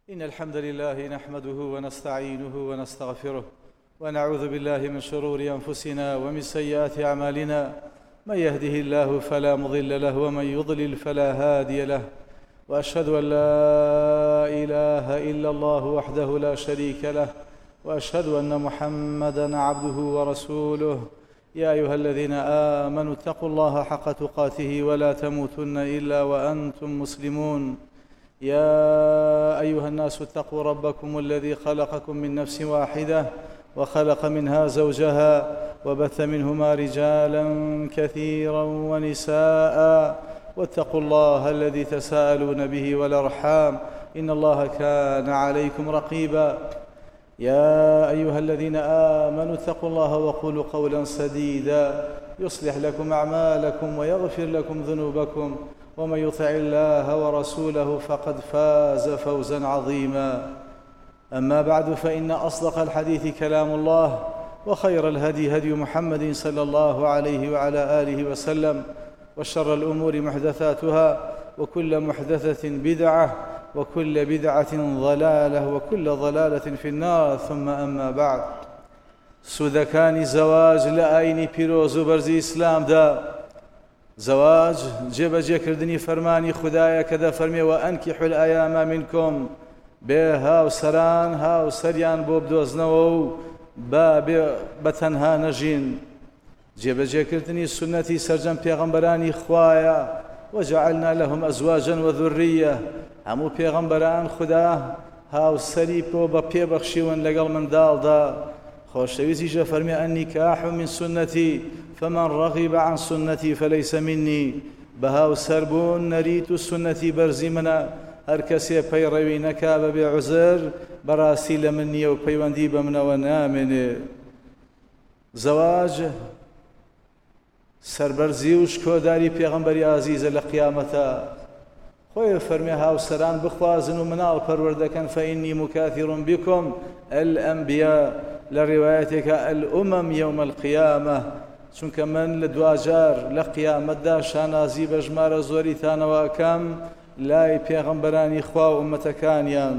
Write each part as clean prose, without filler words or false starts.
إن الحمد لله نحمده ونستعينه ونستغفره ونعوذ بالله من شرور أنفسنا ومن سيئات أعمالنا. من يهده الله فلا مضل له ومن يضلل فلا هادي له، وأشهد أن لا إله إلا الله وحده لا شريك له، وأشهد أن محمدًا عبده ورسوله. يا أيها الذين آمنوا اتقوا الله حق تقاته ولا تموتن إلا وأنتم مسلمون. يا أيها الناس اتقوا ربكم الذي خلقكم من نفس واحدة وخلق منها زوجها وبث منهما رجالا كثيرا ونساء، واتقوا الله الذي تساءلون به والأرحام إن الله كان عليكم رقيبا. يا أيها الذين آمنوا اتقوا الله وقولوا قولا سديدا يصلح لكم أعمالكم ويغفر لكم ذنوبكم، ومن يطع الله ورسوله فقد فاز فوزا عظيما. أما بعد، فإن أصدق الحديث كلام الله، وخير الهدي هدي محمد صلى الله عليه وعلى آله وسلم، وشر الأمور محدثاتها، وكل محدثة بدعة، وكل بدعة ضلالة، وكل ضلالة في النار. ثم أما بعد، سودەکانی زەواج لە ئاینی پیرۆز و بەرزی ئیسلامدا زەواج جێبەجێکردنی فەرمانی خوددایە کە دەفەرمێ وەئەنکیحوا الأیام منکم، بێ هاوسەران هاوسەریان بۆ بدۆزنەوە و بە تەنها نەژین. جێبەجێکردنی سونەتی سەرجەم پێغەمبەرانی خوایە، وجعلنا لهم أزواجا وذرية. هەموو پێغەمبەران خوددا هاوسەری بۆ پێبەخشیون لەگەڵ منداڵدا. خۆشەویستیشە فەرمێ النکاح من سنتي فمن رغب عن سنتي فليس مني. بە هاوسەربوون نەریت و سنەتی بەرزی منە، هەر کەسێ پەیڕەوی نەکا بەبێ عوزر بەڕاستی لە من نییە و پەیوەندی بە منەوە نامێنێ. زەواج سەربەرزی و شکۆداری پێغەمبەری ئازیزە لە قیامەتە. خۆی فەرمێ هاوسەران بخوازن و مناڵ پەروەردەکەن فإني مكاثر بكم الأنبياء. لە ڕێوایەتێکە الأمم يوم القيامة، چونکە من لە دوجار لە قیامەتدا شانازی بە ژمارە زۆریتانەوە ئەکەم لای پێغەمبەرانی خوا و ئومەتەکانیان.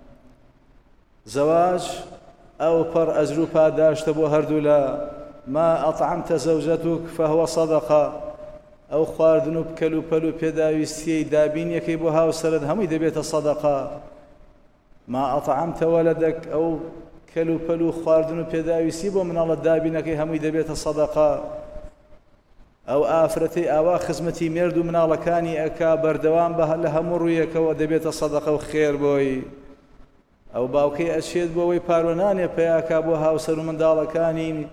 زەواج ئەو پەڕ ئەجر و پاداشتە بۆ هەردوو لە ما ئەطعمتە زەوجەتک فهو صەدەقە. ئەو خواردن و بکەل و پەل و پێداویستیەی دابینیەکەی بۆ هاوسەرت هەمووی دەبێتە سەدەقە. ما ئەطعمتە وەلەدەک، ئەو کەل و پەل و خواردن و پێداویستی بۆ مناڵت دابینەکەی هەمووی دەبێتە سەدەقە. ئەو ئافرەتەی ئاوا خزمەتی مێرد و مناڵەکانی ئەکا بەردەوام بە لە هەموو ڕوویەکەوە دەبێتە سەدەقە و خێر بۆی. ئەو باوکەی ئەچێت بۆەوەی پارۆنانێ پێیاکا بۆ هاوسەر و منداڵەکانی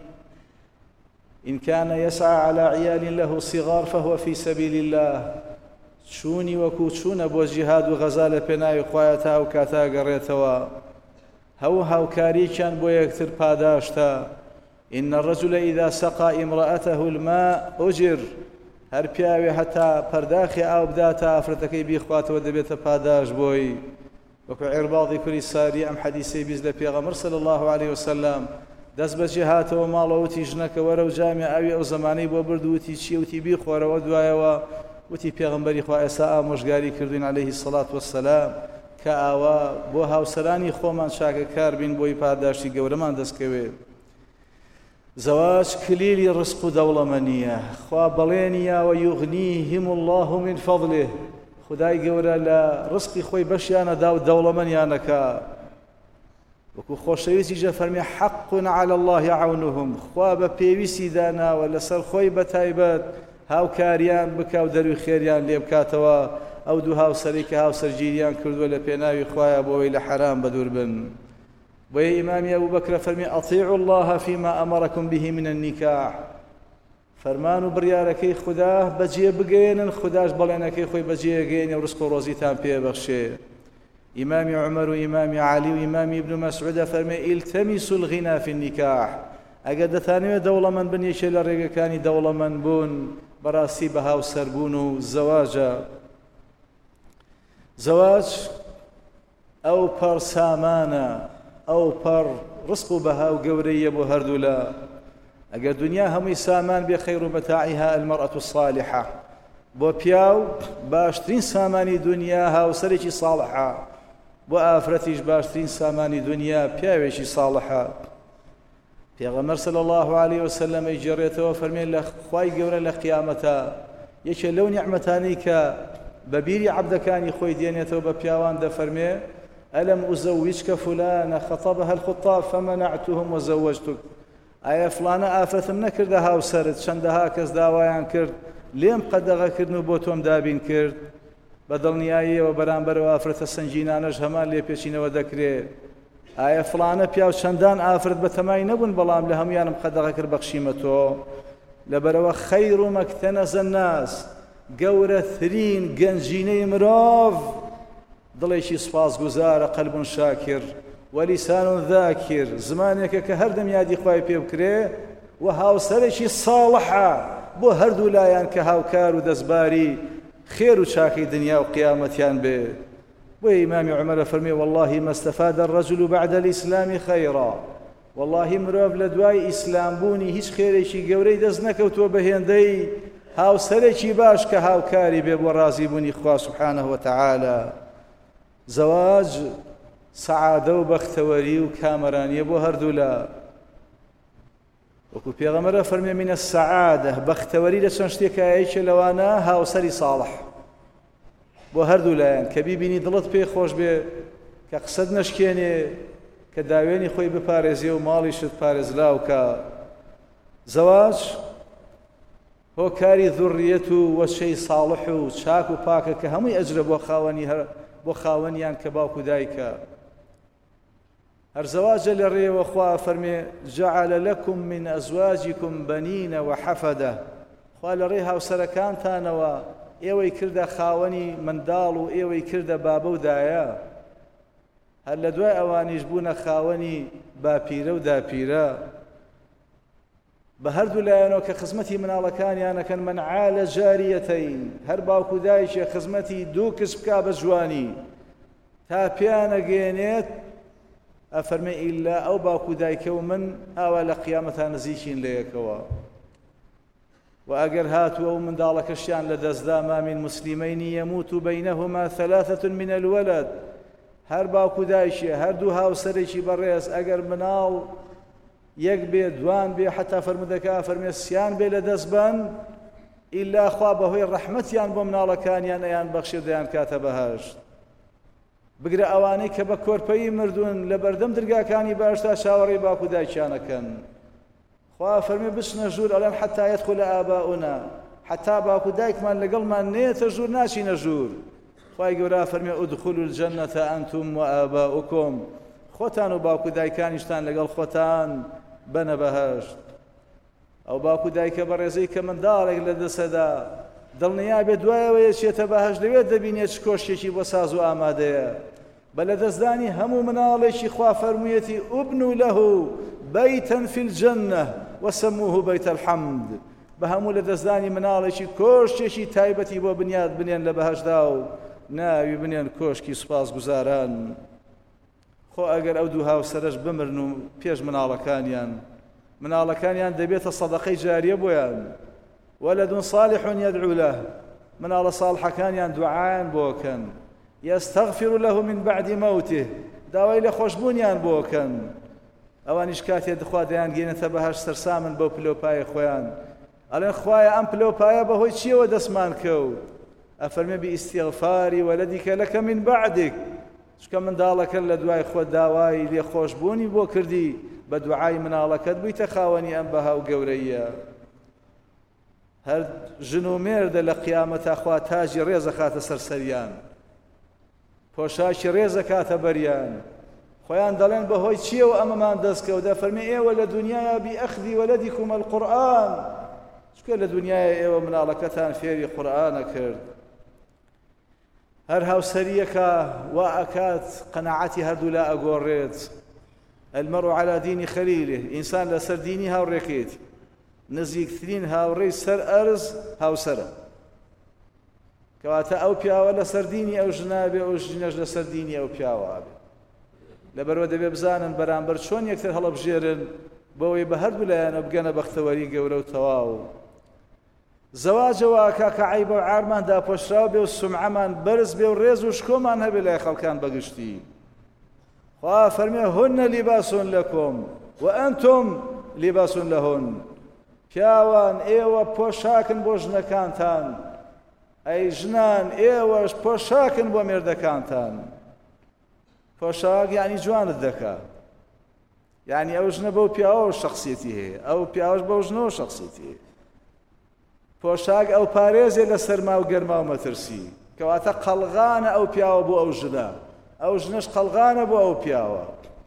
إن كان يسعى على عيال له صغار فهو في سبيل الله. چوونی وەکو چوونە بۆ جیهاد و غەزا لە پێناوی خوایە تا ئەو کاتا گەڕێتەوە. هەوو هاوکارییان بۆ یەکتر پاداشتە. إن الرجل إذا سقى امرأته الماء أجر. هەر پیاوێ هەتا پەرداخی ئاو بداتە ئافرەتەکەی بیخواتەوە دەبێتە پاداش بۆی. وەکو عێرباڵی کوری ساری ئەم حەدیسەی بیست لە پێغەمبەر صلی الله عليه وسلم دەست بەجێ هاتەوە ماڵەوە وتی ژنەکە وەرە و جامی ئاوی ئەو زمانەی بۆ برد و وتی چی؟ وتی بیخۆرەوە. دوایەوە وتی پێغەمبەری خوا ئێستا ئامۆژگاری کردوین عەلەیهی السەڵات وەسسەلام کە ئاوا بۆ هاوسەرانی خۆمان چاکەکار بین بۆی پاداشتی گەورەمان دەستکەوێت. زەواج کلیلی ڕزق و دەوڵەمەندیە. خوا بەڵێنیە وەیوغنیهم الله من فەضله. خودای گەورە لە ڕزقی خۆی بەشیانە دا و دەوڵەمەندیانەکە. وەکو خۆشەویستیشە فەرمێ حەق على الله عونهم. خوا بە پێویستی داناوە لەسەر خۆی بەتایبەت هاوکاریان بکە و دەروی خێریان لێ بکاتەوە. ئەو دوو هاوسەری کە هاوسەرگیریان کردووە لە پێناوی خوایە بۆەوەی لە حەرام بەدوور بن. بۆیە ئیمامی ئەبوبەکر فەرمێ ئەطیعوا الله فيما أمركم به من النکاح. فەرمان و بڕیارەکەی خوددا بەجێ بگەێنن، خودداش بەڵێنەکەی خۆی بەجێگەێنێ و ڕزق و ڕۆزیتان پێبەخشێ. ئیمامی عومەر و ئیمامی عەلی و ئیمامی ئیبن مەسعودە فەرمێ ئیلتەمیسوا الغینا فی النکاح. ئەگەر دەتانەوێت دەوڵەمەند بن، یەکێ لە ڕێگەکانی دەوڵەمەند بوون بەڕاستی بە هاوسەربوون و زەواجە. زەواج ئەو پەڕ سامانە، ئەو پەڕ ڕزق و بەها و گەورەیە بۆ هەردوو لە. ئەگەر دنیا هەمووی سامان بێ خەیر و مەتاعیها المەرأة الصالحة. بۆ پیاو باشترین سامانی دنیا هاوسەرێکی ساڵحە. بۆ ئافرەتیش باشترین سامانی دنیا پیاوێکی ساڵحە. پێغەمبەر صلی الله عليه وسلم ئەیگەڕێتەوە فەرمێ لە خوای گەورە لە قیامەتە یەکێ لەو نیعمەتانەی کە بە بیری عەبدەکانی خۆی دێنێتەوە بە پیاوان دەفەرمێ ئەلەم ئوزەویجکە فولانە خەطەبەها الخطاب فەمەنەعتوهم وزەوەجتوک، ئایا فڵانە ئافرەتم نەکردە هاوسەرت چەندەها کەس داوایان کرد لێم قەدەغەکردن و بۆ تۆم دابین کرد. بە دڵنیاییەوە بەرامبەرەوە ئافرەتە سەنگینانەش هەمان لێپێچینەوە دەکرێت. ئایا فڵانە پیاو چەندان ئافرەت بە تەمای نەبوون بەڵام لە هەمویانم قەدەغە کرد بەخشیمە تۆ. لەبەرەوە خەیر و مەکتەنەزە الناس، گەورەترین گەنجینەی مرۆڤ دڵێکی سوپاسگوزارە، قەلب شاکر وەلیسان ذاکر، زمانێکە کە هەردەم یادی خوای پێ بکرێ و هاوسەرێکی ساڵحە بۆ هەردوو لایەن کە هاوکار و دەستباری خێر و چاکەی دنیا و قیامەتیان بێ. بۆ ئیمامی عومەرە فەرمێ والله ما استفاد الرجل بعد الإسلام خيرا، والله مرۆڤ لە دوای ئیسلام بوونی هیچ خێرێکی گەورەی دەست نەکەوتووە بە هێندەی هاوسەرێکی باش کە هاوکاری بێ بۆ ڕازی بوونی خوا سبحانه وتعالى. زەواج سەعادە و بەختەوەری و کامەرانیە بۆ هەردوو لە وەکو پێغەمبەر فەرمێ منە السەعادە، بەختەوەری لە چەند شتێکایەکە لەوانە هاوسەری ساڵح بۆ هەردوو لایەن کە بیبینی دڵت پێی خۆش بێ، کە قسەت نەشکێنێ، کە داوێنی خۆی بپارێزێ و ماڵیشت پارێزراو کە. زەواج هۆکاری ذوڕیەت و وەچەی ساڵح و چاک و پاکە کە هەمووی ئەجرە بۆ خاوەنیان کە باوک و دایکە. هەر زەواجە لە ڕێوە خوا فەرمێ جعل لكم من أزواجكم بنين وحفدة، خوا لە ڕێ هاوسەرەکانتانەوە ئێوەی کردە خاوەنی منداڵ و ئێوەی کردە بابە و دایە، هەر لە دوای ئەوانیش بوونە خاوەنی باپیرە و داپیرە. بە هەردوو لایەنەوە کە خزمەتی مناڵەکانیانەکەن من عالە جاریەتەین، هەر باوک و دایکێ خزمەتی دوو کچ بکا بە جوانی تا پێیانەگەێنێت ئەفەرمێ ئیلا ئەو باوک و دایکە و من ئاوا لە قیامەتان نزیکین لە یەکەوە. و ئەگەر هاتووە و منداڵەکەشیان لە دەستدا ما من مسلمین يموت بينهما ثلاثة من الولد، هەر باوک و دایکێ هەردوو هاوسەرێکی بەڕێز ئەگەر مناڵ یەک بێ دوان بێ حتا فەرمودەکە فەرمێ سیان بێ لە دەست بەن ئیلا خوا بەهۆی ڕەحمەتیان بۆ مناڵەکانیان ئەیان بەخشێ دەیان کاتە بەهەشت. بگرە ئەوانەی کە بە کۆرپەیی مردوون لە بەردەم دەرگاکانی باشتا چاوەڕێی باوک و دایکیانەکەن. خوا فەرمێ بچنە ژوور ئەڵێن حتا يدخل آباؤنا، حتا باوک و دایکمان لەگەڵمان نێتە ژوور ناچینە ژوور. خوای گەورە فەرمێ ادخلوا الجنة أنتم وآباؤكم، خۆتان و باوک و دایکانیشتان لەگەڵ خۆتان بەنە بەهەشت. ئەو باوک و دایکە بەڕێزەی کە منداڵێک لە دەسەدا دڵنیا بێ دوایەوە یەچێتە بەهەشت لەوێ دەبینێت چ کۆشتێکی بۆ ساز و ئامادەیە. بە لەدەستدانی هەموو مناڵێکی خوا فەرموویەتی ئوبنوا له بەیتەن فی الجەنە وسەموه بەیت الحەمد، بە هەموو لەدەستدانی مناڵێکی کۆشتێکی تایبەتی بۆ بنیاد بنێن لە بەهەشتدا و ناوی بنێن کۆشکی سوپاسگوزاران. خۆ ئەگەر ئەو دوو هاوسەرش بمرن و پێش مناڵەکانیان دەبێتە سەدەقەی جاریە بۆیان، وەلەد صالح يدعو له، مناڵە ساڵحەکانیان دوعایان بۆکەن، يستغفر له من بعد موته، داوای لە خۆشبوونیان بۆکەن. ئەوانیش کاتێ دخوا دەیان گێنێتە بەهەشت سەرسامن بەو پلۆپایە خۆیان، ئەڵێن خوایە ئەم پلۆپایە بەهۆی چیەوە دەستمان کەوت؟ ئەفەرمێ بئیستیغفاری وەلەدیکە لەکە من بعدک، چکە منداڵەکە لە دوای خۆ داوای لێخۆشبوونی بۆ کردی، بە دوعای مناڵەکەت بوویتە خاوەنی ئەم بەها و گەورەیە. هەر ژن و مێردە لە قیامەتا خوا تاجی ڕێزە خاتە سەرسەریان، پۆشاکی ڕێزە کاتە بەریان. خۆیان دەڵێن بەهۆی چیەوە ئەمەمان دەستکەوتە؟ فەرمێ ئێوە لە دنیاە بئەخذی وەلەدیکم القورئان، چکە لە دنیاە ئێوە مناڵەکەتان فێری قورئانە کرد. هەر هاوسەریەکە وا ئەکات قەناعەتی هەردوو لا ئەگۆڕێت. المرء على دين خليله، ئینسان لەسەر دینی هاوڕێکێتی. نزیکترین هاوڕێی سەر ئەرز هاوسەرە، کەواتە ئەو پیاوە لەسەر دینی ئەو ژنا بێ، ئەو ژنەش لەسەر دینی ئەو پیاوە بێ. لەبەرەوە دەبێ بزانن بەرامبەر چۆن یەکتر هەڵەبژێرن بەوەی بە هەردوو لایەنە بگەنە بەختەوەری گەورە و تەواو. زەواجەوە کاکە عیبە و عارمان داپۆشراو بێ و سومعەمان بەرز بێ و ڕێز و شکۆمان هەبێ لای خەڵکان بەگشتی. خوا فەرمێ هن لباس لكم وأنتم لباس لهن پیاوان ئێوە پۆشاکن بۆ ژنەکانتان ئەی ژنان ئێوەش پۆشاکن بۆ مێردەکانتان پۆشاک یعنی جوانت دەکا یعنی ئەو ژنە بەو پیاوە شخصیەتی هەیە ئەو پیاوەش بەو ژنەوە شخصیەتی هەیە پۆشاک ئەو پارێزێ لە سەرما و گەرما و مەترسی کەواتە قەڵغانە ئەو پیاوە بۆ ئەو ژنە ئەو ژنەش قەڵغانە بۆ ئەو پیاوە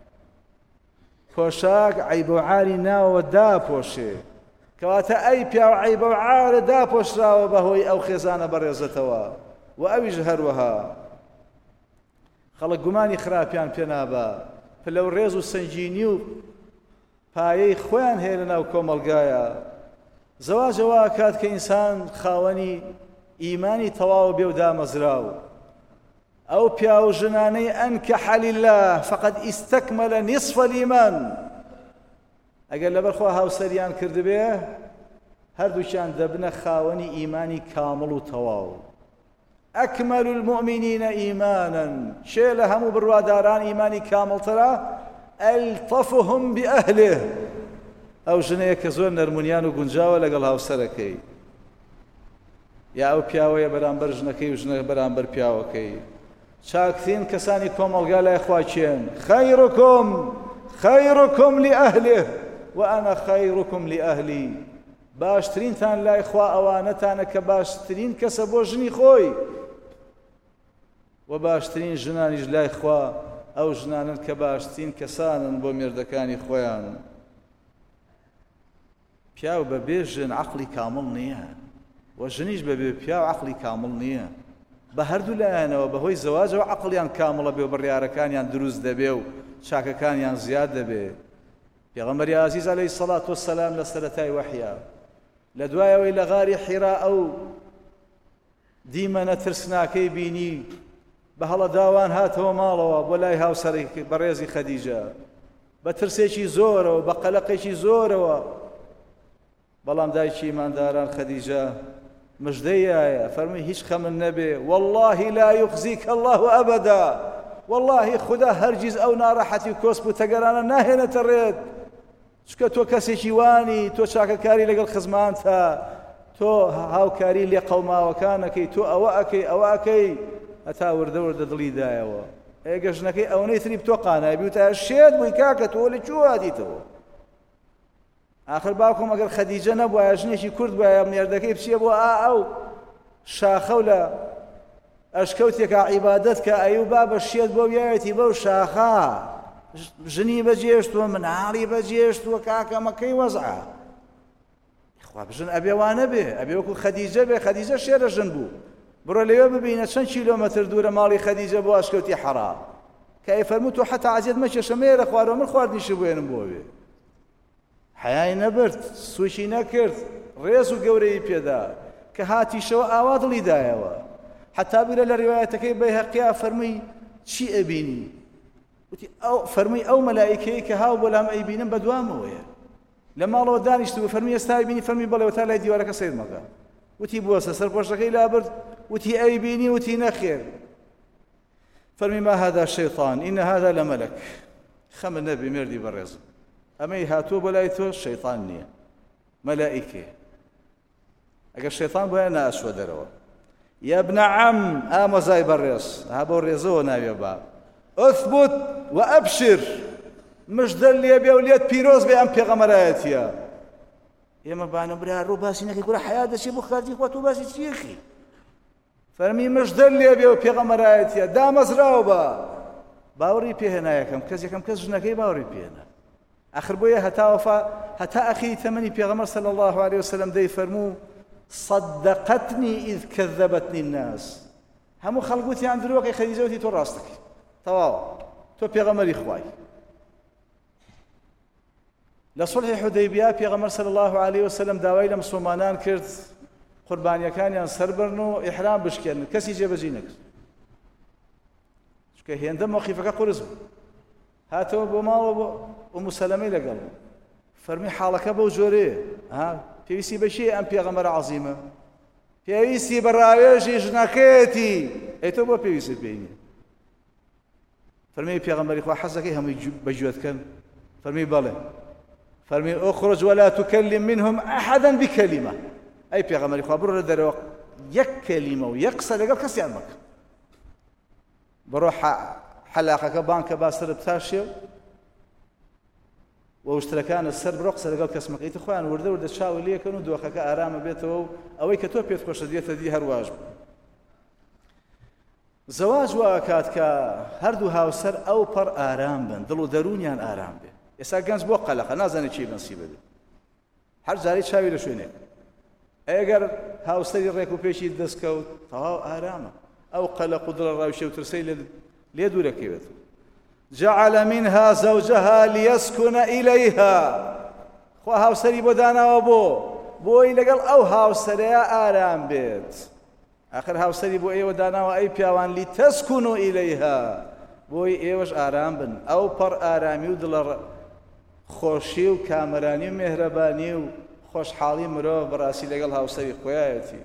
پۆشاک عەیب و عاری ناوە داپۆشێ کەواتە ئەی پیاوە عەیب و عارە داپۆشراوە بەهۆی ئەو خێزانە بەڕێزەتەوە و ئەویش هەروەها خەڵک گومانی خراپیان پێ نابە پلە و ڕێز و سنجینی و پایەی خۆیان هەیە لە ناو کۆمەڵگایە زەواجەوە کات کە ئینسان خاوەنی ئیمانی تەواو بێ و دامەزراو ئەو پیا و ژنانەی ئەنکەح لله فقد استەکمەلە نصف الإیمان ئەگەر لەبەرخوا هاوسەریان کردبێ هەردووکیان دەبنە خاوەنی ئیمانی کامڵ و تەواو ئەکمەل المؤمنین ئیمانا شێ لە هەموو بڕواداران ئیمانی کامڵترە ئەلطەفهم بئەهله ئەو ژنەیە کە زۆر نەرمونیان و گونجاوە لەگەڵ هاوسەرەکەی یا ئەو پیاوەیە بەرامبەر ژنەکەی و ژنە بەرامبەر پیاوەکەی چاکترین کەسانی کۆمەڵگا لای خوا چێن خەیڕکم لئەهله وأنا خەیڕکم لئەهلی باشترینتان لای خوا ئەوانەتانە کە باشترین کەسە بۆ ژنی خۆی و باشترین ژنانیش لای خوا ئەو ژنانن کە باشترین کەسانن بۆ مێردەکانی خۆیان پیاو بەبێ ژن عەقڵی کامڵ نییە و ژنیش بەبێ پیاو عەقڵی کامڵ نییە بە هەردوو لایەنەوە بەهۆی زەواجەوە عەقڵیان کامڵە بێ و بڕیارەکانیان دروست دەبێ و چاکەکانیان زیاد دەبێ پێغەمبەری عەزیز عەلەیهی سەڵات وەسەلام لە سەرەتای وەحیە لە دوایەوەی لە غاری حیرا ئەو دیمەنە ترسناکەی بینی بە هەڵە داوان هاتەوە ماڵەوە بۆ لای هاوسەری بەڕێزی خەدیجە بە ترسێکی زۆرەوە بە قەلەقێکی زۆرەوە بەڵام دایکی ئیمانداران خەدیجە مژدەیایە فەرمووی هیچ خەمن نەبێ والله لا يخزيك الله أبدا والله خدا هەرگیز ئەو ناڕەحەتی و کۆسپ و تەگەرانە ناهێنێتە ڕێت چکە تۆ کەسێکی وانی تۆ چاکەکاری لەگەڵ خزمانتە تۆ هاوکاری لێ قەوماوەکانەکەی تۆ ئەوە ئەکەی هەتا وردە وردە دڵی دایەوە ئێگە ژنەکەی ئەوەی تری بتۆ قانابی و تا شێت بووی کاکە تۆ لە چوو هاتیتەوە آخر باوکم ئەگەر خەدیجە نەبووایە ژنێکی کورد بووایە مێردەکەی بچیە بۆ ئەو شاخە و لە ئەشکەوتێکە عیبادەت کە ئەیوب با بە شێت بۆ بیایەتی بەو شاخە ژنی بەجێشتووە مناڵی بەجێشتووە کاکەمەکەی وەزعە خوا بژن ئەبێ وانە بێ ئەبێ وەکو خەدیجە بێ خەدیجە شێرە ژن بوو بڕۆ لەوێ ببینە چەند کیلۆمەتر دوورە ماڵی خەدیجە بۆ ئەشکەوتی حەرا کە ئەیفەرموو تۆ حەتا عەزیەت مەکێشە مێرە خوارەوە من خواردنیشی بوێنم بۆ وێ حەیای نەبرد سووشی نەکرد ڕێز و گەورەی پێدا کە هاتیشەوە ئاوا دڵی دایەوە حتا بیرە لە ڕیوایەتەکەی بەیهەقییا فەرمووی چی ئەبینی وتی فەرمووی ئەو مەلائیکەی کە هاو بۆ لام ئەیبینم بەدوامەوەیە لە ماڵەوە دانیشتبوو فەرمووی ئێستا ئەیبینی فەرمووی بەڵێ تا لای دیوارەکە سیر مەکە وتی بووەسە سەرپۆشەکەی لابرد وتی ئەیبینی وتی نەخێر فەرمووی ما هذا شەیطان إن هذا لملك خەمن نەبی مێردی بەڕێز ئەمەی هاتووە بۆ لای تۆ شەیطان نییە مەلائیکەیە ئەگەر شەیطان بۆیە نائەچوە دەرەوە يا ابن عم ئامۆزای بەڕێز ها بۆ ڕێزەوە ناوێ با ئەثبوت وأبشر مژدە لێ بێ و لێت پیرۆز بێ ئەم پێغەمبەرایەتیە ئێمە بانە برا ڕوو باسی نەکەی گورە حیا دەچێ بۆ خارجی خوا تۆ باسی چیەخی فەرمی مژدە لێ بێ و پێغەمبەرایەتیە دامەزراوە بە باوەڕی پێهێنا یەکەم کەس ژنەکەی باوەڕی پێهێنا آخر بۆیە هەتا ئەخیری تەمەنی پێغەمبەر صلی الله عليه وسلم دەیفەرموو صدقتني إذ كذبتني الناس همو خلقوتي عند الوقت خديجة تو راستك تواو تو بيغمري خواي لصلح حديبية بيغمر صلى الله عليه وسلم داوي لمسلمانان كرد قربانيا كان ينصر برنو إحرام بشكل كسي جيب جينك شكا هي عندما موقفك قرزم هاتوا بما أم سلمي لقل فرمي حالك أبو جوري ها پێویستی بەشێ ئەم پێغەمبەرە عەزیمە پێویستی بە ڕاوێژی ژنەکەیەتی ئەی تۆ بۆ پێویستت پێی نییە فەرمی پێغەمبەری خوا حەزەکەی هەمووی بەگوێتکەن فەرمی بەڵێ فەرمی اخرج ولا تكلم منهم أحدا بكلمة ئەی پێغەمبەری خوا بڕۆ لە دەرەوە یەک کەلیمە و یەک قسە لەگەڵ کەسیان مەکە بڕۆ حەلاقەکە بانکە با سەرت بتاشێ و وشترەکانت سەر بڕۆ قسە لەگەڵ کەس مەکە ئیتر خۆیان وردە وردە چاوی لێکەن و دۆخەکە ئارامە بێتەوە و ئەوەی کە تۆ پێت خۆشە دێتە دی هەرواش بوو زەواج وا کات کە هەردوو هاوسەر ئەو پەڕ ئارام بن دڵ و دەرونیان ئارام بێ ئێستا گەنج بۆ قەلەقە نازانێت چی بنسی بدێ هەر جاری چاوی لە شوێنێک ئەگەر هاوسەری ڕێک و پێشی دەستکەوت تەواو ئارامە ئەو قەلەق و دڵە ڕاوشێ و ترسەی لێ دوورەکەوێت جعل منها زوجها ليسكن إليها خوا هاوسەری بۆ داناوە بۆی لەگەڵ ئەو هاوسەرەیە ئارام بێت آخر هاوسەری بۆ ئێوە داناوە ئەی پیاوان لتسكنوا إليها بۆی ئێوەش ئارام بن ئەو پەڕ ئارامی و دڵە خۆشی و کامەرانی و مێهرەبانی و خۆشحاڵی مرۆڤ بەڕاستی لەگەڵ هاوسەری خۆیایەتی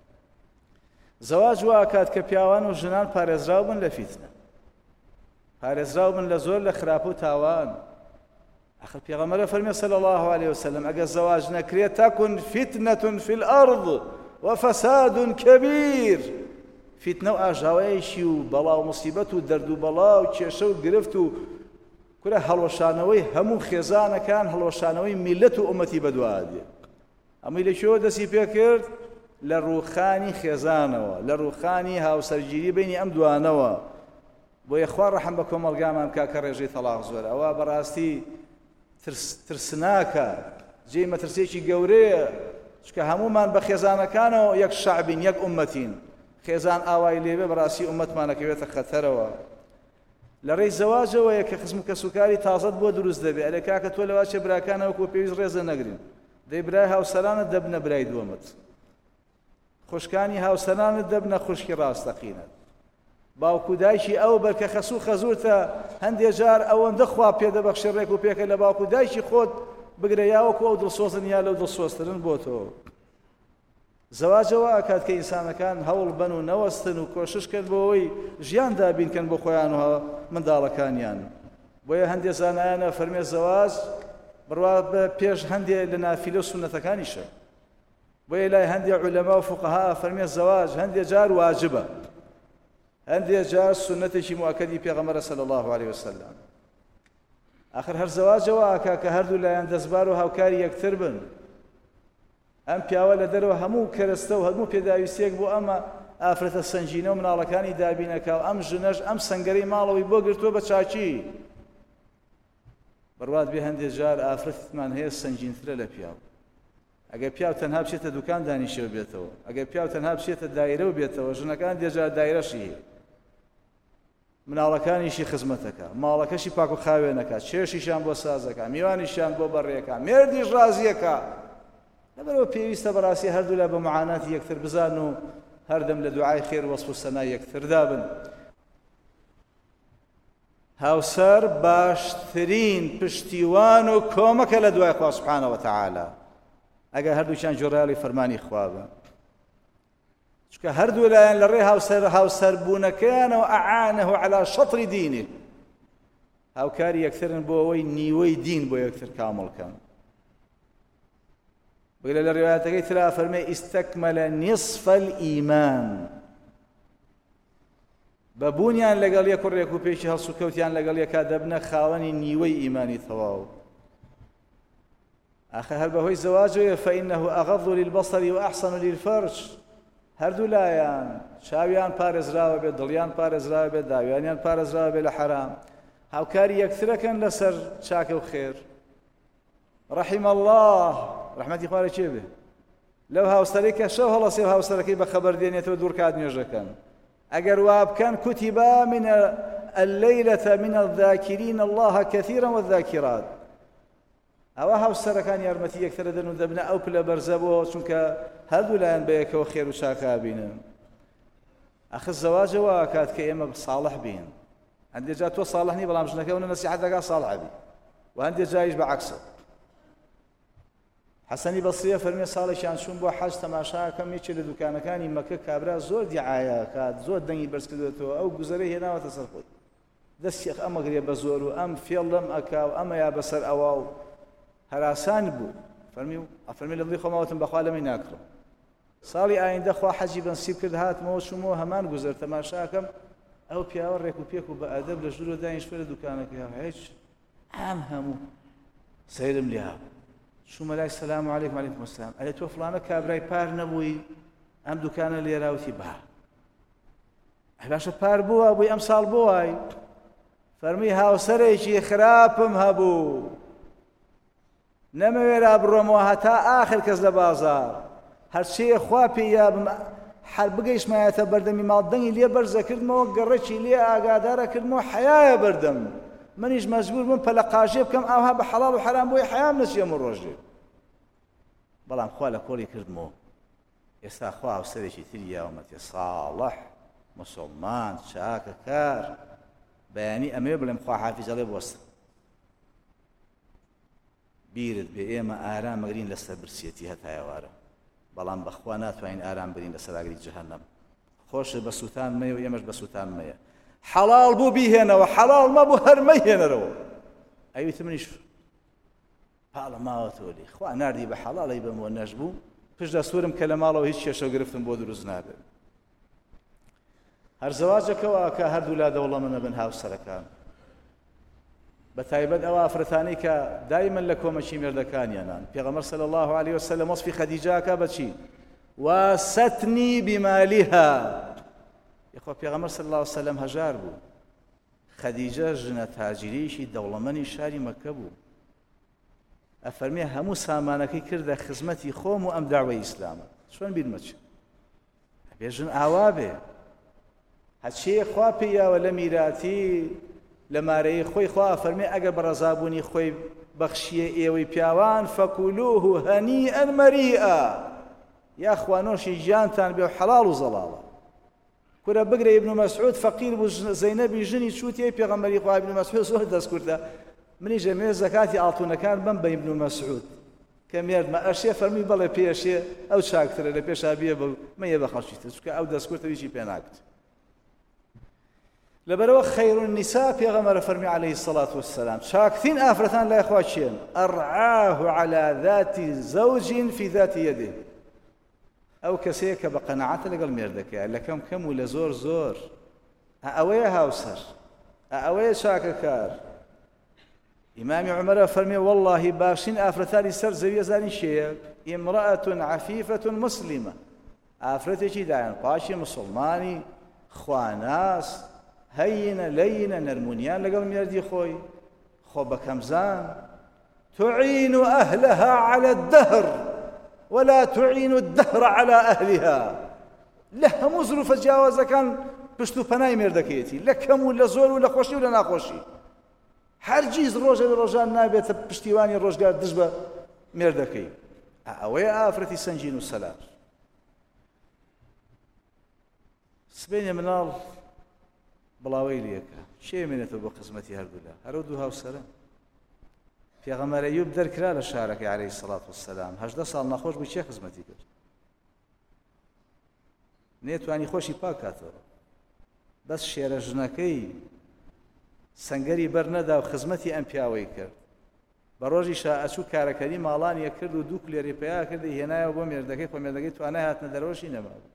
زەواج وا کات کە پیاوان و ژنان پارێزراو بن لە فیتنە پارێزراو بن لە زۆر لە خراپە و تاوان آخر پێغەمبەر فەرمێ صلی الله عليه وسلم ئەگەر زەواج نەکرێت تەکن فتنة في الأرض وفساد كبير فتنە و ئاژاوەیەکی و بەڵا و مصیبەت و دەرد و بەڵا و کێشە و گرفت و کورە هەڵوەشانەوەی هەموو خێزانەکان هەڵوەشانەوەی میلەت و ئومەتی بەدوعا دێ ئەمەی لەکوێوە دەستی پێ کرد لە ڕووخانی خێزانەوە لە ڕووخانی هاوسەرگیری بینی ئەم دوانەوە بۆیە خوا ڕەحم بە کۆمەڵگامان بکا کە ڕێژەی تەلاق زۆرە ئەوە بەڕاستی ترسناکە جێی مەترسێکی گەورەیە چکە هەمومان بە خێزانەکانەوە یەک شەعبین یەک ئومەتین خێزان ئاوای لێبێ بەڕاستی ئومەتمانەکەوێتە خەتەرەوە لە ڕێی زەواجەوەیە کە خزم و کەسوکاری تازەت بۆ دروست دەبێ ئەلێ کاکە تۆ لەوا چێ براکانەوەکو پێویست ڕێزە نەگرین دەی برای هاوسەرانت دەبنە برای دووەمت خوشکانی هاوسەرانت دەبنە خوشکی ڕاستەقینەت باوکو دایکی ئەو بەرکە خەسوو خەزوورتە هەندێک جار ئەوەندە خوا پێدەبەخشێ ڕێک و پێکە لە باوکو دایکی خۆت بگرە یاوەکو ئەو دڵسۆزن یا لەو دڵسۆزترن بۆ تۆ زەواجەوە ئاکات کە ئینسانەکان هەوڵ بن و نەوەستن و کۆشش کرد بۆەوەی ژیان دابینکەن بۆ خۆیان و منداڵەکانیان بۆیە هەندێک زانایانە فەرمێ زەواج بڕوا بە پێش هەندێک لە نافیلە و سونەتەکانیشە بۆیە لای هەندێک عولەما و فوقەها فەرمێ زەواج هەندێک جار واجبە هەندێک جار سونەتێکی موەکەدی پێغەمبەرە صلی الله عليه وسلم آخر هەر زەواجەوە ئاکا کە هەردوو لایەن دەستبار و هاوکاری یەکتر بن ئەم پیاوە لە دەرەوە هەموو کەرەستە و هەموو پێداویستێک بۆ ئەمە ئافرەتە سەنجینە و مناڵەکانی دابینەکە و ئەم ژنەش ئەم سەنگەرەی ماڵەوەی بۆ گرتووە بە چاکی بڕوات بێ هەندێک جار ئافرەتمان هەیە سەنجینترە لە پیاو ئەگەر پیاو تەنها بچێتە دوکان دانیشێ بێتەوە ئەگەر پیاو تەنها بچێتە دایرە و بێتەوە ژنەکان دێجار دایرەشی مناڵەکانیشی خزمەتەکە ماڵەکەشی پاک و خاوێنەکە چێشیشان بۆ سازەکە میوانیشیان بۆ بەڕێەکە مێردیش ڕازیەکە لەبەرەوە پێویستە بەڕاستی هەردوو لە بە معاناتی یەکتر بزان و هەردەم لە دوعای خێر وەسف و سەنا یەکتردا بن هاوسەر باشترین پشتیوان و کۆمەکە لە دوای خوا سوبحانەه وتەعالی ئەگەر هەردووچیان جۆڕایاڵی فەرمانی خوا بن چونکە هەردوو لایەن لە ڕێ هاوسەربوونەکەیانەوە ئەعانەه عەلا شەطری دینه هاوکاری یەکترن بۆ ئەوەی نیوەی دین بۆ یەکتر کامڵکەن بگرە لە ڕێوایەتەکەی ترا فەرمێ ئیستەکمەلە نیصف الئیمان بەبوونیان لەگەڵ یەک و ڕێک و پێشی هەڵس و کەوتیان لەگەڵ یەکا دەبنە خاوەنی نیوەی ئیمانی تەواو آخر هەر بەهۆی زەواجەوە فەئینەه ئەغەض للبەصەر وأحسن للفەرج هەردوو لایەن چاویان پارێزراوە بێت دڵیان پارێزراوە بێت داویانیان پارێزراوە بێت لە حەرام هاوکاری یەکترەکەن لەسەر چاکە و خێر رحم الله رحمەتی خوارە چێ بێ لەو هاوسەرەی کە شەو هەڵەسێ و هاوسەرەکەی بەخەبەر دێنێتەوە دوور کات نوێژەکەن ئەگەر وا بکەن كتب من الليلة من الذاكرين الله كثيرا والذاكرات ئەوە هاوسەرەکان یارمەتی یەکترە دەن و دەبنە ئەو پلە بەرزە بۆ چونکە هەردوو لایەن بەیەکەوە خێر و چاکە بینن ئەخ زەواجەوە کات کە ئێمە صالح بین هەندێک جا تۆ صالح نی بەڵام ژنەکەونە نەسیحەت دەکات صالح بی و هەندێک جایش بەعەکسە حەسەنی بەسریە فەرمێ ساڵێکیان چوون بۆ حەج تەماشاکەم یەکێ لە دوکانەکانی مەکە کابرا زۆر دیعایا کات زۆر دەنگی بەرز کردوێتەوە ئەو گوزەرەی هێناوەتە سەر خۆی دەستێک ئەمەگرێ بە زۆر و ئەم فێڵ لەم ئەکا و ئەمە یا بەسەر ئەوە و هەراسان بوو فەرمی لە دڵی خۆمەوەتم بەخوا لەمەی ناکڕم ساڵی ئایندە خوا حەجی بەنسیب کرد هاتمەوە چوومەوە هەمان گوزەر تەماشاکەم ئەو پیاوە ڕێک و پێک و بە ئەدەب لە ژوورە دانیش فێرە دوکانەکەی هیچ ئەم هەموو سەیرم لێ هاو چوومە لای سەلام عەلەیکم عەلەیکم ئەسسەلام ئەلێ تۆ فڵانە کابرای پار نەبووی ئەم دوکانە لێراوتی با باشە پار بووە بووی ئەم ساڵ بۆ وای فەرمی هاوسەرێکی خراپم هەبوو نەمەوێرا بڕۆمەوە هەتا ئاخر کەس لە بازار هەرچێ خوا پێیابم هەر بگەیشتمایەتە بەردەمی ماڵ دەنگی لێ بەرزە کردمەوە گەڕێکی لێ ئاگادارە کردمەوە حەیایە بەردەم منیش مەجبور بم پەلە قاژێ بکەم ئاها بە حەڵاڵ و حەرام بۆی حەیام نەچێم و ڕۆژێ بەڵام خوا لە کۆڵی کردمەوە ئێستا خوا هاوسەرێکی تری یاومەتێ ساڵح مسڵمان چاکە کار بەیانی ئەمێ بڵێم خوا حافیزەڵێ بوەستە بیرت بێ ئێمە ئارام مەگرین لەسەر برسێتی هەتا ئێوارە بەڵام بەخوا ناتوانین ئارام برین لەسەر ئاگری جەهەنەم خۆشە بە سووتان مەیە و ئێمەش بە سووتان مەیە حەڵاڵ بوو بیهێنەوە حەڵاڵ مەبوو هەر مەیهێنەرەوە ئەیوتە منیش پاڵە ماوە تۆلی خوا ناردی بە حەڵاڵی بەمەوە نەژبوو پشت دەسوورم کە لە ماڵەوە هیچ کێشە گرفتم بۆ دروست نابێت هەر زەواجەکەوە کە هەردوو لا دەوڵەمەندە بن هاوسەرەکان بە تایبەت ئەو ئافرەتانەی کە دایمەن لە کۆمەچی مێردەکانیانان پێغەمبەر صلی الله عليه وسلم وەصفی خەدیجەکە بەچی واستنی بمالیها یخوا پێغەمبەر صلی الله عليه وسلم هەژار بوو خەدیجە ژنە تاجیریشی دەوڵەمەندی شاری مەککە بوو ئەفەرمێ هەموو سامانەکەی کردە خزمەتی خۆم و ئەم داوای ئیسلامە چۆن بیرمە چ ئەبێ ژن ئاوا بێ هەچێ خوا پێیاوە لە میراتی لە مارەی خۆی خوا فەرمێ ئەگەر بە ڕەزابوونی خۆی بەخشیە ئێوەی پیاوان فەکولوه هەنیئا مەریئا یا خوانۆشی ژیانتان بێ و حەڵاڵ و زەڵاڵە کورە بگرە ئیبن مەسعود فەقیر بوو زەینەبی ژنی چووتی پێغەمبەری خوا ئیبن مەسعود زۆر دەستکورتە منیش ئەمێ زەکاتی ئاڵتوونەکان بم بە ئیبن مەسعود کە مێردمە ئەشێ فەرمی بەڵێ پێشێ ئەو چاکترە لە پێشا بێ مەیە بە خەڵکیتر چونکە ئەو دەستکورتە هیچی پێ ناکرد لبرو خير النساء پیغمبر فرمی عليه الصلاة والسلام شاكتين آفرتان لا يخواتشين أرعاه على ذات زوج في ذات يده أو كسيك بقناعات لقل ميردك لكم كم ولا زور زور أوي هاوسر أوي شاككار إمام عمر فرمي والله باشين آفرتان سر زوية زاني شيء امرأة عفيفة مسلمة آفرتي داين قاشي مسلماني خواناس هينة لينة نرمونيان لقل ميردي خوي خو بكمزان تعين أهلها على الدهر ولا تعين الدهر على أهلها لها مزرف جاوز كان بشتو پناي ميردكيتي لكم ولا زور ولا خوشي ولا ناخوشي هرگیز ڕۆژە لە ڕۆژان نابێتە پشتیوانی ڕۆژگار دژ بە مێردەکەی ئەوەیە ئافرەتی سەنجین و سەلار سبەینێ مناڵ بڵاوەی لێکە شێمێنێتەوە بۆ قزمەتی هەردوولا هەرو دوو هاوسەرە پێغەمبەر ئەیوب دەرکرا لە شارەکەی عەلەیهی سەڵات وەسەلام 18 ساڵ نەخۆش بوو چێ خزمەتی کرد نێتوانی خۆشی پاک کاتەوە بەس شێرە ژنەکەی سنگری بەر نەدا و خزمەتی ئەم پیاوەی کرد بە ڕۆژی ئەچوو کارەکەری ماڵانیە کرد و دوو کولێری پیا کردی هێنایەوە بۆ مێردەکەی خۆ مێردەکەی توانای هاتنە دەرەوەشی نەماوە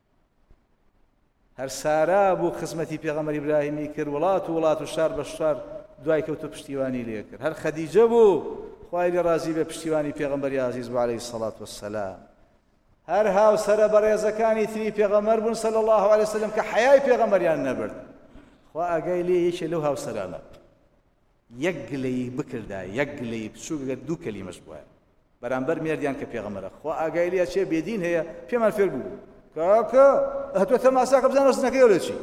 هەر سارا بوو خزمەتی پێغەمبەر ئیبراهیمی کرد وڵات و شار بە شار دوای کەوتە پشتیوانی لێ کرد هەر خەدیجە بوو خوای لێ ڕازی بێ پشتیوانی پێغەمبەری عەزیز بوو عەلەیهی سەڵات وەسەلام هەر هاوسەرە بەڕێزەکانی تری پێغەمبەر بوون صلی الله علیه وسلم کە حەیای پێغەمبەریان نەبرد خوا ئاگای لێ یەکێ لەو هاوسەرانە یەک گلەی بکردا یەک گلەی بچووکە دوو کەلیمەش بووە بەرامبەر مێردیان کە پێغەمبەرە خوا ئاگای لێ چێ بێدین هەیە پێمان فێر بوو کاکە هەتووەتە ماساکە بزانە ڕستنەکەی ئەو لە چی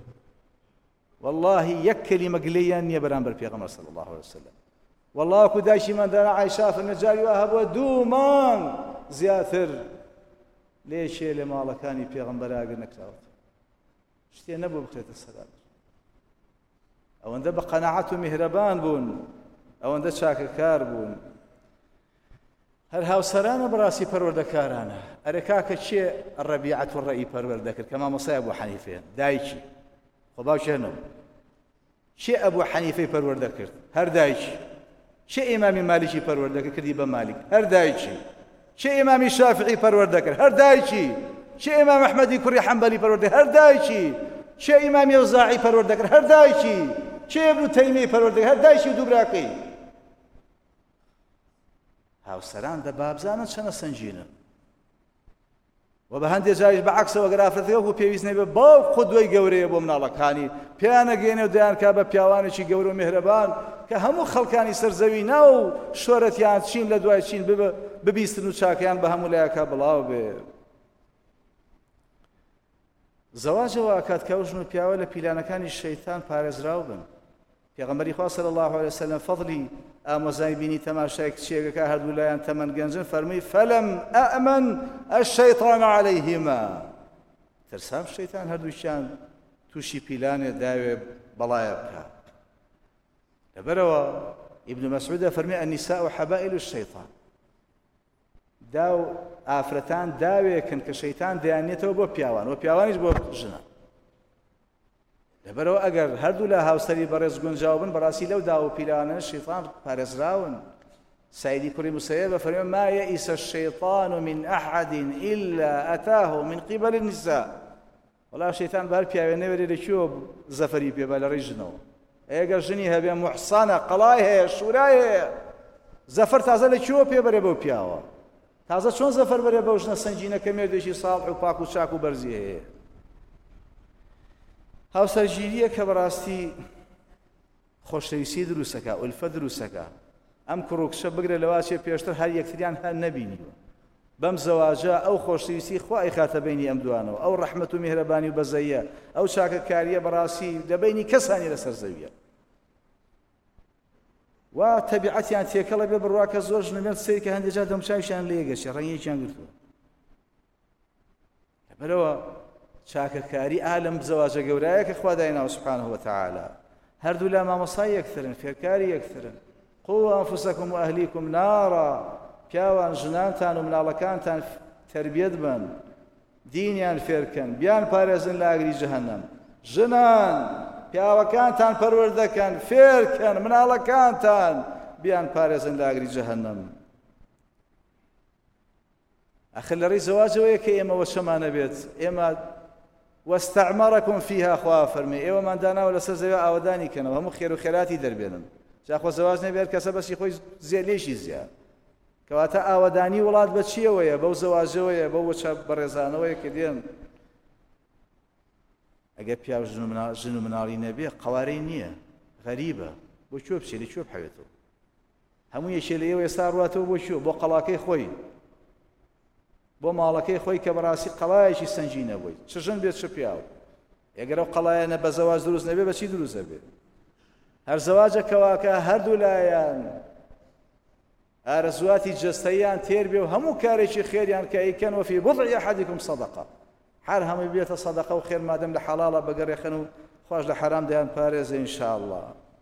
والله یەک کەلیمە گلەییان نییە بەرامبەر پێغەمبەر صلی الله علیه وسلم والله وەکو دایشیمان دانا عایشا فەرمێ جاری وا هەبووە 2 مانگ زیاتر لێشێ لە ماڵەکانی پێغەمبەر ئاگر نەکراوەتەوە شتێ نەبوو بخرێتە سەرات ئەوەندە بە قەناعەت و میهرەبان بوون ئەوەندە چاکەکار بوون هەر هاوسەرانە بەڕاستی پەروەردەکارانە ئەرێ کاکە چێ ڕەبیعەت و ڕەئی پەروەردە کرد کە مامۆستای بوو حەنیفەیە دایکی خۆ باوکی هەنەوە چێ ئەبوو حەنیفەی پەروەردە کرد هەر دایکی چێ ئیمامی مالیکی پەروەردە کردی بە مالیک هەر دایکی چێ ئیمامی شافعی پەروەردە کرد هەر دایکی چێ ئیمام ئەحمەدی کوڕی حەمبەلی پەروەردە هەر دایکی چێ ئیمامی ئەوزاعی پەروەردە کرد هەر دایکی چێ ئیبن تەیمیە پەروەردە هەر دایکی و دوو براکەی هاوسەران دە بابزانن چەنە سەنگینن و بە هەندێک جاریش بەعەکسەوە گەر ئافرەتەکە پێویست نەبێ باوک قودوەی گەورەیە بۆ مناڵەکانی پێیان نەگەێنێ و دەیان کا بە پیاوانێکی گەورە و میهرەبان کە هەموو خەڵکانی سەرزەوی ناو شۆرەتیان چین لە دوای چین ببیستن و چاکەیان بە هەموو لایەکە بڵاو بێ زەواجەوە کاتکە ژن و پیاوە لە پیلانەکانی شەیتان پارێزراو بن پێغەمبەری خوا صلی الله علیه وسلم فەضلی ئامۆزای بینی تەماشای کچێکەکە هەردوو لایەن تەمەن گەنجن فەرمووی فەلەم ئەئمەن الشەیطان عەلەیهما ترسام شەیتان هەردووکیان تووشی پیلانێ داوێ بەڵایە بکە لەبەرەوە ئیبن مەسعود فەرمووی النساء حەبائل الشەیطان داو ئافرەتان داوێکن کە شەیتان دەیانێتەوە بۆ پیاوان و پیاوانیش بۆ ژنە لەبەرەوە ئەگەر هەردوو لە هاوسەری بەڕێز گونجاو بن بەڕاستی لەو داو و پیلانە شەیطان پارێزراون سعیدی کوڕی موسەیب فەرمووی ما یئس الشەیطان من ئەحد إلا أتاه من قبل النساء وەڵا شەیطان بە هەر پیاوێ نەوێرێ لەکوێوە زەفەری پێ بە لە ڕێی ژنەوە ئەگەر ژنی هەبێ موحسانە قەڵای هەیە شورای هەیە زەفەر تازە لەکوێوە پێ بەرێ بەو پیاوە تازە چۆن زەفەر بەرێ بەو ژنە سەنگینە کە مێردێکی ساڵح و پاک و چاک و بەرزی هەیە هاوسەرگیریە کە بەڕاستی خۆشەویستی دروستەکە ئولفە دروستەکە ئەم کوڕ و کچە بگرێ لەوا چێ پێشتر هەر یەکتریان هەر نەبینیوە بەم زەواجە ئەو خۆشەویستی خوای خاتە بینی ئەم دوانەوە ئەو ڕەحمەت و میهرەبانی و بەزەیە ئەو چاکەکاریە بەڕاستی لەبینی کەسانی لەسەر زەویە و تەبیعەتیان تێکەڵە بێ بڕواکە زۆر ژنەبێت سەیری کە هەندێک جار دەمچاویشیان لێگەچێ ڕەنگێکیان گرتووە لەبەرەوە چاکەکاری ئالم زەواجە گەورەیە کە خوا دایناوە سوبحانه وتعالى هەردوو لا مامۆسای یەکترن فێرکاری یەکترن قوا ئەنفوسەکم و ئەهلیکم نارا پیاوان ژنانتان و مناڵەکانتان تەربیەت بن دینیان فێرکەن بیان پارێزن لە ئاگری جەهەنەم ژنان پیاوەکانتان پەروەردەکەن فێرکەن مناڵەکانتان بیان پارێزن لە ئاگری جەهەنەم ئەخر لە ڕێی زەواجەوەیە کە ئێمە وەچەمانە بێت ئێمە واستعمركم فيها خوا فەرمێ ئێوەمان داناوە لەسەر زەوی ئاوەدانی کەنەوە هەموو خێر و خێراتی دەربێنن جاخۆ زەواج نەبێت کەسە بەسی خۆی زێلێشی زیاد کەواتە ئاوەدانی وڵات بە چیەوەیە بەو زەواجەوەیە بەو وەچە بەڕێزانەوەیە کە دێن ئەگەر پیاو ژن و مناڵی نەبێ قەوارەی نییە غەریبە بۆ کوێ بچێ لەکوێ بحەوێتەوە هەموو یەکێ لە ئێوە ئێستا ڕواتەوە بۆ کوێ بۆ قەڵاکەی خۆی بۆ ماڵەکەی خۆی کە بەڕاستی قەڵایەکی سەنگینە بووی چ ژن بێت چ پیاو ئەگەر ئەو قەڵایەنە بە زەواج دروست نەبێ بە چی دروست دەبێت هەر زەواجە کەواکە هەردوو لایەن ئارەزواتی جەستەییان تێر بێ و هەموو کارێکی خێریان کە ئەیکەن وەفی بضع ئەحەدیکم سەدەقە هەر هەمووی بێتە سەدەقە و خێر مادەم لە حەڵاڵە بەگەڕێخن و خوش لە حەرام دەیان پارێزە ئینشاءالله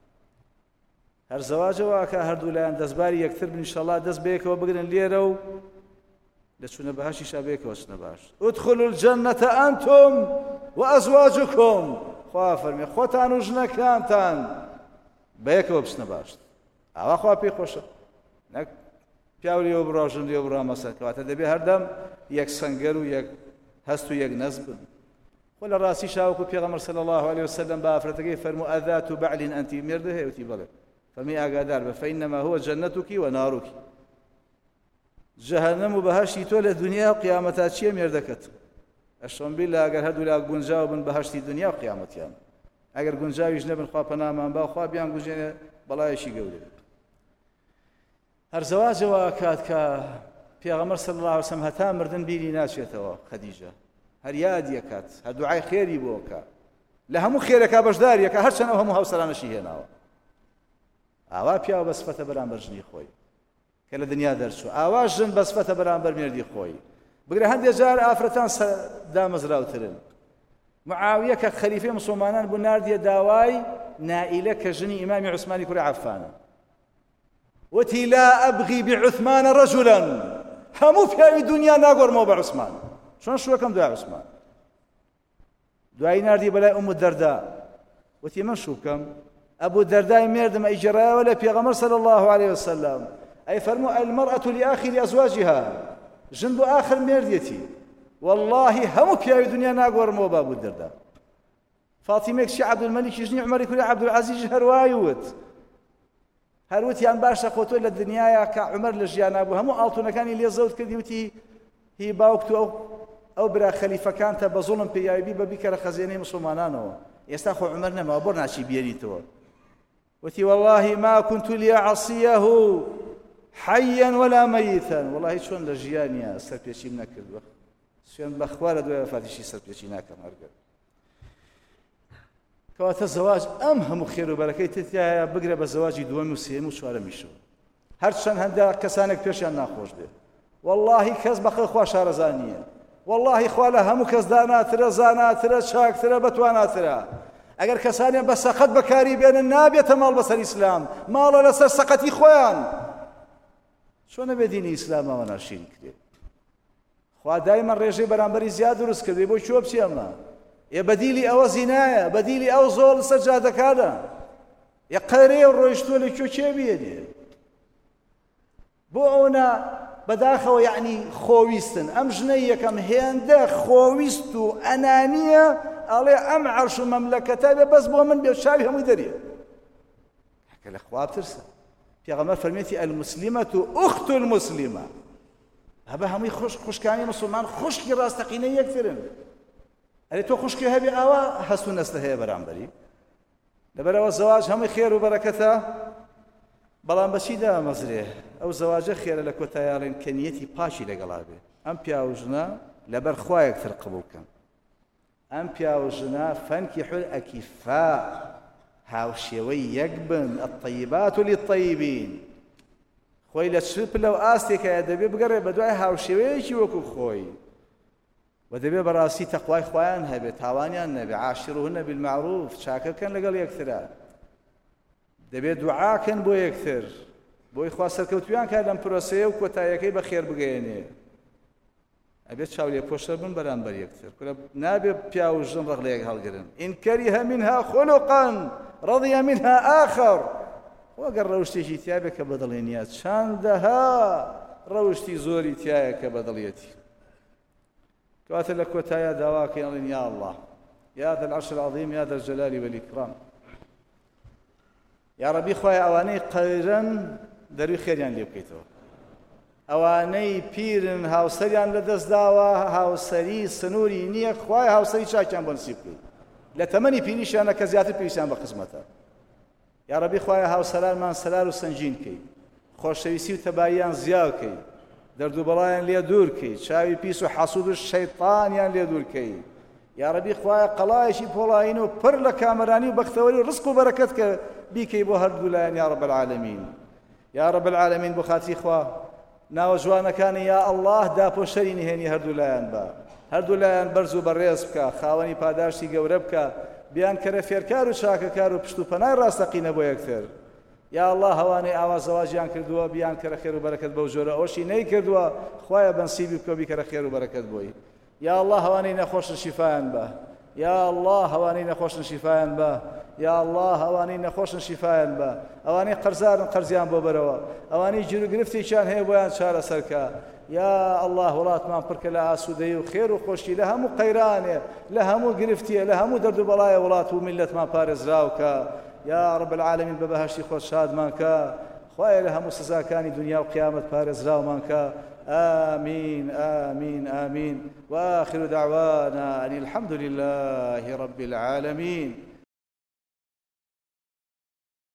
هەر زەواجەوە کە هەردوو لایەن دەستباری یەکتر بن ئینشاءالله دەست بەیەکەوە بگرن لێرە و لە چوونە بەهەشتی شابێکەوە چنە باش ادخلوا الجنة أنتم وأزواجكم خوا فەرمێ خۆتان و ژنەکانتان بەیەکەوە بچنە باش ئاوا خوا پێی خۆشە نەک پیاو لێوە بڕا ژن لێوە بڕا مەسەر کەواتە دەبێ هەردەم یەک سەنگەر و یەک هەست و یەک نەز بن خۆ لە ڕاستی شاوەکو پێغەمبەر صلی الله عليه وسلم بە ئافرەتەکەی فەرموو ئەذات بعل ئەنتی مێردە هەیە وتی بەڵێ فەرمی ئاگادار بە فەئینەما هو جەنەتوکی وەناڕوکی جەهەنەم و بەهەشتی تۆ لە دنیا و قیامەتا چییە مێردەکەت ئەشتۆم بیللا ئەگەر هەردوو لا گونجاو بن بەهەشتی دنیا و قیامەتیان ئەگەر گونجاویش نەبن خوا پەنامان با خوا بیان گوژێنێ بەڵایەکی گەورە هەر زەواجەوە کات کە پێغەمبەر صلی الله علیه وسلم هەتا مردن بیری ناچێتەوە خەدیجە هەر یادی ئەکات هەر دوعای خێری بۆ ئەکا لە هەموو خێرەکە بەشداریەکە هەرچەند ئەو هەموو هاوسەرانەشی هێناوە ئاوا پیاوە بەسفەتە بەرامبەر ژنی خۆی کە لە دنیا دەرچوو ئاوا ژن بەسفەتە بەرامبەر مێردی خۆی بگرە هەندێک جار ئافرەتان دامەزراوترن معاویە کە خەلیفەی موسڵمانان بوو ناردیە داوای نائیلە کە ژنی ئیمامی عوسمانی کوڕی عەفانە وتی لا ئەبغی بعوثمان رەجولا هەموو پیاوی دنیا ناگۆڕمەوە بە عوسمان چۆن شوەکەم دوای عوسمان دوایی ناردی بەلای ئوم الدەردا وتی من شوو بکەم أبو الدرداء مردم أي جراء ولا بيغمر صلى الله عليه وسلم أي فرموا المرأة لآخر أزواجها جنب آخر مرديتي والله هم بياوي دنيا ناقور موبا أبو الدرداء فاطمة شي عبد الملك يجني عمر كل عبد العزيز هروت يعني باشا قوتو للدنيا كعمر لجيان أبو هم ألطونا كان اللي زود كرديوتي هي باوكتو أو برا خليفة كانت بظلم بياوي ببكر خزينة مسلمانانو يستاخو عمرنا ما برنا شي بيريتو وتي والله ما كنت لأعصيه حيا ولا ميتا والله شلون لجيانيا سربيشي منكر شلون بخوار دوي فاتشي سربيشي ناكم أرجع كوات الزواج أمهم خير وبركة تتيا بقرب الزواج دوم وسيم وشوارع مشوا هرشان هندا كسانك بيشان ناخوش به والله كز بخل خوش رزانية والله خواله هم كز داناترا زاناترا شاكترا بتواناترا اگر کسانی بس سقط بکاری بین النابیت مال بسر اسلام مال لسر سقطی خوان شون به دین اسلام ما نشین کرد خوا دائما رجی برانبری زیاد درست کرد بو چوب چی اما یا بدیلی او زنایا بدیلی او زول سجاده کادا یا قری روشتو لچو چه بیدی بو اونا بداخل يعني خويستن أم جنية كم هندا خويستو أنانية على أم عرش مملكة بس بو من بيشابه مدري حكى الأخوة بترسل في غمار فرميتي المسلمة أخت المسلمة هبا هم خوش كاني مسلمان خوش كي راس تقيني يكثرن أري تو خوش كي هبي آوا حسو نستهي برامبري لبرا الزواج هم خير وبركته بەڵام بەچیدا مەزرێ ئەو زەواجە خێرە لە کۆتاییاڵێن کە نیەتی پاشی لەگەڵا بێ ئەم پیا و ژنە لەبەر خوا یەکتر قبوڵ بکەن ئەم پیا و ژنە فەنکیحوا الأکفاء هاوشێوەی یەک بن الطیبات للطیبین خۆی لە چپ لەو ئاستێکە دەبێ بگەڕێ بە دوای هاوشێوەیەکی وەکو خۆی و دەبێ بەڕاستی تەقوای خوایان هەبێت تاوانیان نەبێ عاشروهن بالمعروف چاکەکەن لەگەڵ یەکترا دەبێت دوعاکەن بۆ یەکتر بۆی خوا سەرکەوتویان کات لەم پرۆسەیە و کۆتاییەکەی بەخێر بگەێنێ ئەبێت چاولێ پۆشتە بن بەرامبەر یەکتر نابێت پیا و ژن ڕەق لە یەک هەڵگرن ئین کەریهە منها خولقا رضی منها آخر وەگەر ڕەوشتێکی تیا بێت کە بەدڵێنیە چەندەها ڕەوشتی زۆری تایە کە بەدڵێتی کەواتە لە کۆتاییە داواکەی ئەڵێن یا الله یا ذا العرش العظیم یا ذا الجلال والإكرام یا ربی خوای ئەوانەی قەیرن دەروی خێریان لێ بکەیتەوە ئەوانەی پیرن هاوسەریان لەدەست داوە هاوسەری سنووری نییە خوای هاوسەری چاکیان بۆ نسیب بکەیت لە تەمەنی پیریشیانە کە زیاتر پێویستیان بە قسمەتە یا ربی خوای هاوسەرانمان سەلار و سەنجین کەی خۆشەویستی و تەباییان زیاو کەی دەردوبەڵایان لێ دوور کەی چاوی پیس و حەسوود و شەیطانیان لێ دوور کەی یا ربی خوای قەڵایەکی پۆڵاین و پڕ لە کامەرانی و بەختەوەری و ڕزق و بەرەکەت کە بیکەی بۆ هەردوو لایەن یا رب العالمین یا رب العالمین بۆ خاتی خوا ناوە جوانەکانی یا الله داپۆشەری نهێنی هەردوو لایەن بە هەردوو لایەن بەرز و بەڕێز بکە خاوەنی پاداشتی گەورە بکە بیان کەرە فێرکار و چاکەکار و پشت و پەنای ڕاستەقینە بۆ یەکتر یا الله هەوانەی ئاوا زەواجیان کردووە بیان کەرە خێر و بەرەکەت بەو جۆرە ئەوشی نەیکردووە خوایە بەنسیبی بکە بیکەرە خێر و بەرەکەت بۆی یا الله هەوانەی نەخۆشن شیفایان بە یا الله هەوانەی نەخۆشن شیفایان بە یا الله ئەوانەی نەخۆشن شیفایان بە ئەوانەی قەرزارن قەرزیان بۆ بەرەوە ئەوانەی گیر و گرفتێکیان هەیە بۆیان چارەسەرکە یا الله وڵاتمان پڕکە لە ئاسوودەیی و خێر و خۆشی لە هەموو قەیرانێ لە هەموو گرفتیە لە هەموو دەرد و بەڵایە وڵات و میللەتمان پارێزراوکە یا رب العالمین بە بەهەشتی خۆت شادمان کە خوایە لە هەموو سزاکانی دنیا و قیامەت پارێزراومان کە آمين آمين آمين وآخر دعوانا أن الحمد لله رب العالمين